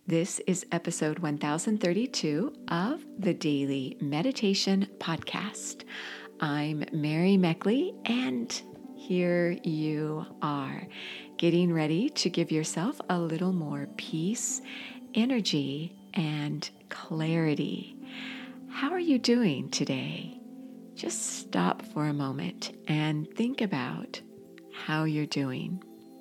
This is episode 1032 of the Daily Meditation Podcast. I'm Mary Meckley, and here you are, getting ready to give yourself a little more peace, energy, and clarity. How are you doing today? Just stop for a moment and think about how you're doing.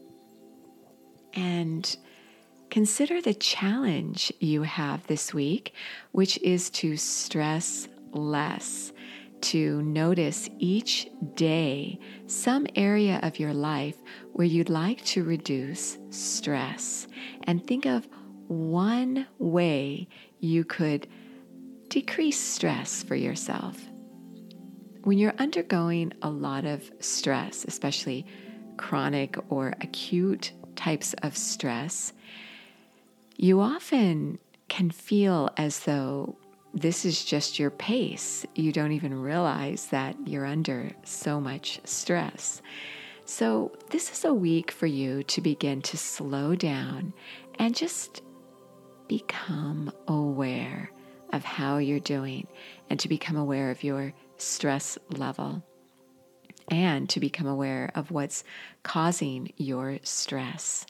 And consider the challenge you have this week, which is to stress less, to notice each day some area of your life where you'd like to reduce stress, and think of one way you could decrease stress for yourself. When you're undergoing a lot of stress, especially chronic or acute types of stress, you often can feel as though this is just your pace. You don't even realize that you're under so much stress. So this is a week for you to begin to slow down and just become aware of how you're doing, and to become aware of your stress level, and to become aware of what's causing your stress.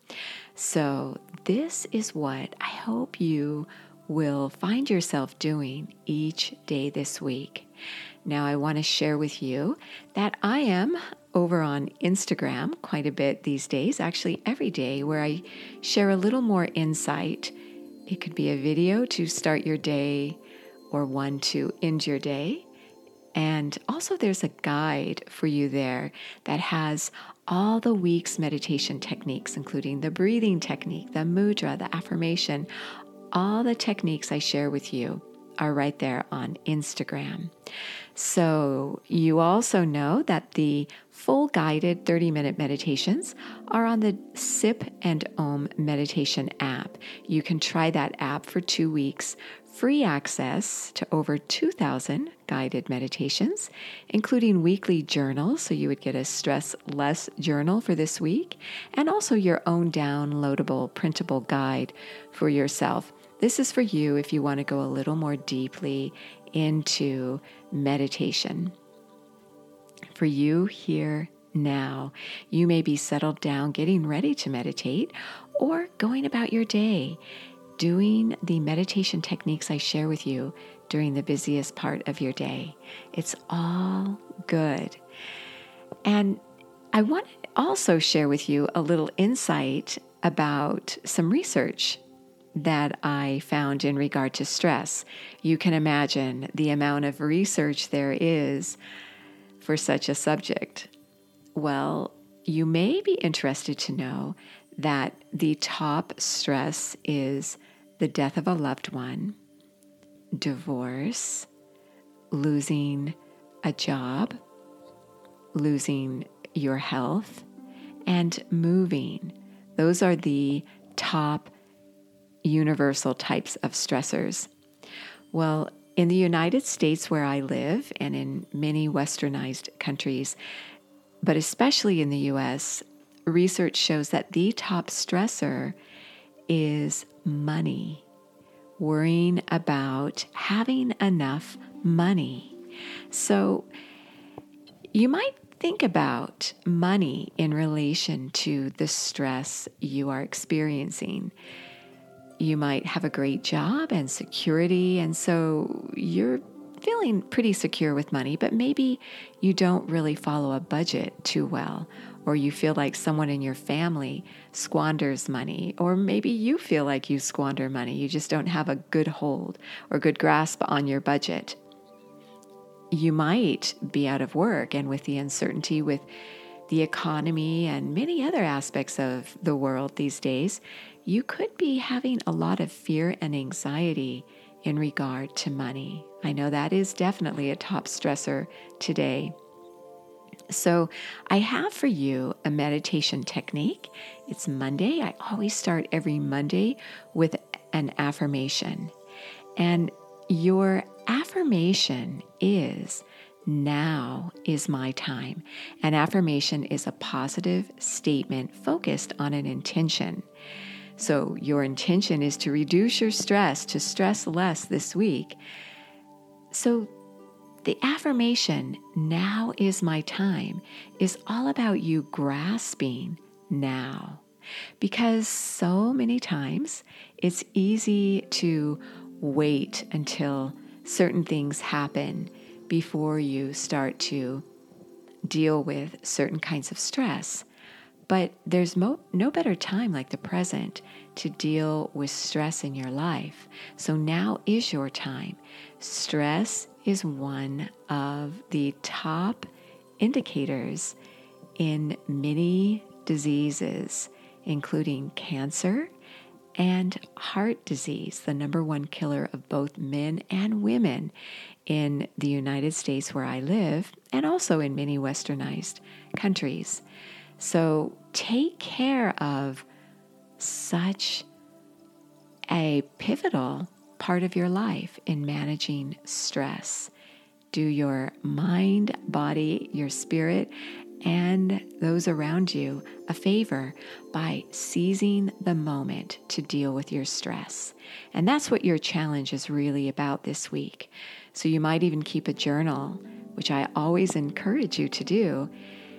So this is what I hope you will find yourself doing each day this week. Now, I want to share with you that I am over on Instagram quite a bit these days, actually every day, where I share a little more insight. It could be a video to start your day or one to end your day. And also there's a guide for you there that has all the week's meditation techniques, including the breathing technique, the mudra, the affirmation. All the techniques I share with you are right there on Instagram. So you also know that the full guided 30-minute meditations are on the Sip and Om meditation app. You can try that app for 2 weeks. Free access to over 2,000 guided meditations, including weekly journals, so you would get a stress-less journal for this week, and also your own downloadable, printable guide for yourself. This is for you if you want to go a little more deeply into meditation. For you here now, you may be settled down, getting ready to meditate, or going about your day, doing the meditation techniques I share with you during the busiest part of your day. It's all good. And I want to also share with you a little insight about some research that I found in regard to stress. You can imagine the amount of research there is for such a subject. Well, you may be interested to know that the top stress is the death of a loved one, divorce, losing a job, losing your health, and moving. Those are the top universal types of stressors. Well, in the United States where I live, and in many westernized countries, but especially in the US, research shows that the top stressor is money, worrying about having enough money. So you might think about money in relation to the stress you are experiencing. You might have a great job and security, and so you're feeling pretty secure with money, but maybe you don't really follow a budget too well, or you feel like someone in your family squanders money, or maybe you feel like you squander money. You just don't have a good hold or good grasp on your budget. You might be out of work, and with the uncertainty with the economy and many other aspects of the world these days, you could be having a lot of fear and anxiety in regard to money. I know that is definitely a top stressor today. So I have for you a meditation technique. It's Monday. I always start every Monday with an affirmation. And your affirmation is, "Now is my time." An affirmation is a positive statement focused on an intention. So your intention is to reduce your stress, to stress less this week. So the affirmation, now is my time, is all about you grasping now. Because so many times it's easy to wait until certain things happen before you start to deal with certain kinds of stress. But there's no better time like the present to deal with stress in your life. So now is your time. Stress is one of the top indicators in many diseases, including cancer and heart disease, the number one killer of both men and women in the United States where I live, and also in many westernized countries. So take care of such a pivotal part of your life in managing stress. Do your mind, body, your spirit, and those around you a favor by seizing the moment to deal with your stress. And that's what your challenge is really about this week. So you might even keep a journal, which I always encourage you to do,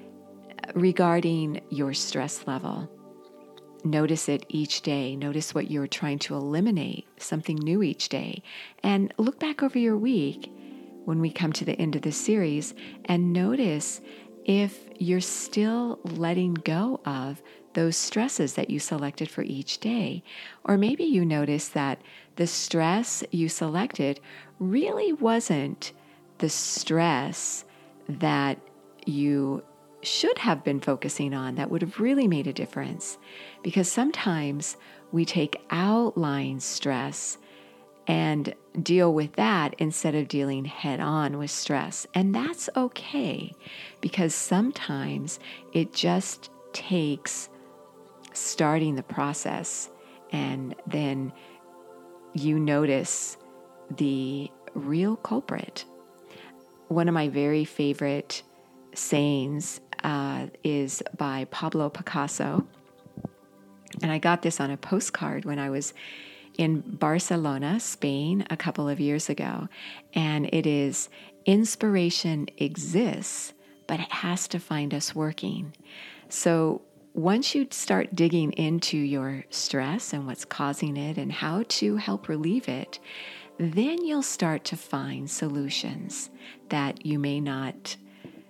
regarding your stress level. Notice it each day. Notice what you're trying to eliminate, something new each day. And look back over your week when we come to the end of this series and notice if you're still letting go of those stresses that you selected for each day. Or maybe you notice that the stress you selected really wasn't the stress that you should have been focusing on that would have really made a difference. Because sometimes we take outline stress and deal with that instead of dealing head on with stress. And that's okay, because sometimes it just takes starting the process and then you notice the real culprit. One of my very favorite sayings is by Pablo Picasso. And I got this on a postcard when I was in Barcelona, Spain, a couple of years ago. And it is, inspiration exists, but it has to find us working. So once you start digging into your stress and what's causing it and how to help relieve it, then you'll start to find solutions that you may not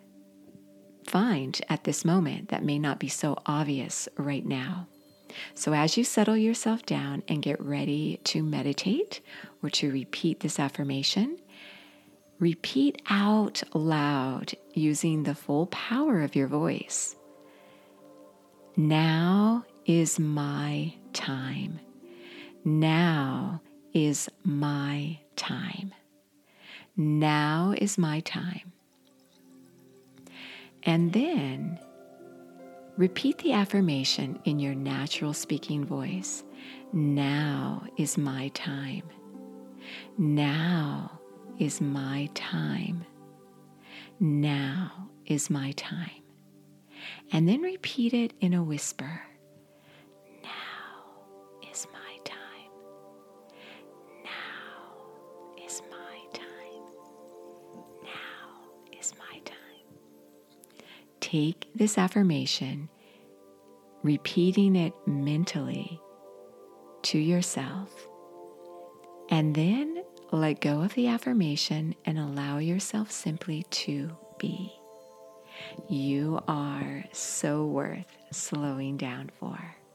find at this moment, that may not be so obvious right now. So as you settle yourself down and get ready to meditate or to repeat this affirmation, repeat out loud using the full power of your voice. Now is my time. Now is my time. Now is my time. And then repeat the affirmation in your natural speaking voice. Now is my time. Now is my time. Now is my time. And then repeat it in a whisper. Now is my time. Now is my time. Now is my time. Take this affirmation, repeating it mentally to yourself, and then let go of the affirmation and allow yourself simply to be. You are so worth slowing down for.